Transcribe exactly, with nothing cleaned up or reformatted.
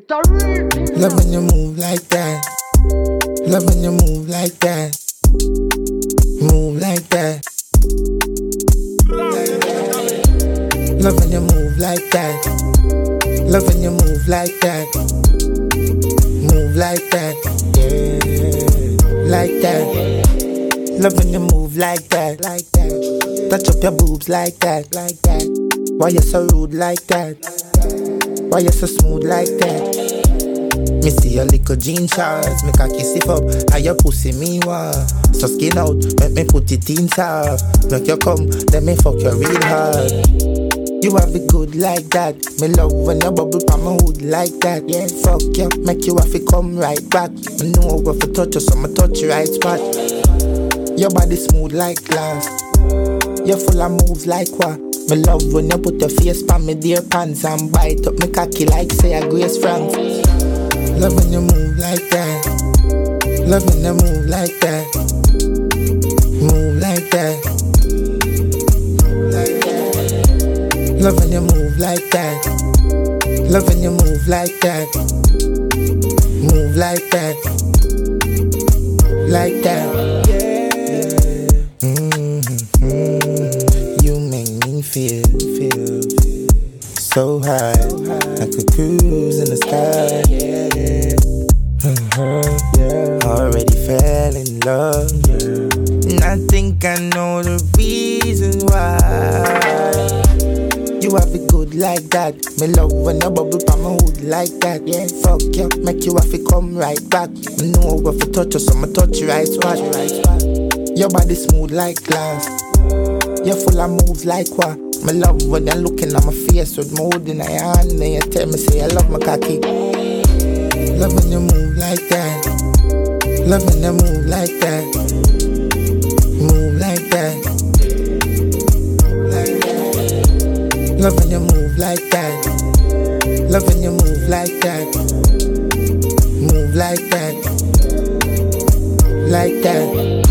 Love when you move like that. Love when you move like that. Move like that. Love when you move like that. Love when you move like that. Move like that. Yeah. Like that. Love when you move like that. Like that. Touch up your boobs like that. Like that. Why you so rude like that? Why you so smooth like that? Me see your little jean shorts, make a kiss it up. How your pussy me want? So skin out, make me put it in soft. Make you come, let me fuck you real hard. You have it good like that. Me love when you bubble pa my hood like that. Yeah, fuck you, make you have to come right back. Me know how to touch you, so me touch you right spot. Your body smooth like glass. You're full of moves like what? Me love when you put your face pa me dear pants and bite up me cocky like say a Grace Frank. Love when you move like that. Love when you move like that. Move like that. Like that. Love when you move like that. Love when you move like that. Move like that. Like that. Yeah. Mm-hmm. You make me feel, feel, feel so high. I could cruise in the sky. Yeah. Uh-huh, yeah. Already fell in love, yeah. And I think I know the reason why. You have it good like that. Me love when you bubble pa my hood like that. Yeah, fuck you, make you have to come right back. Me know how to touch you, so me touch you right spot. Your body smooth like glass. You're full of moves like what? Me love when you're looking at my face with my hood in your hand. And you tell me say I love my cocky. Love when you move like that. Love when you move like that. Move like that. Like that. Love when you move like that. Love when you move like that. Move like that. Like that.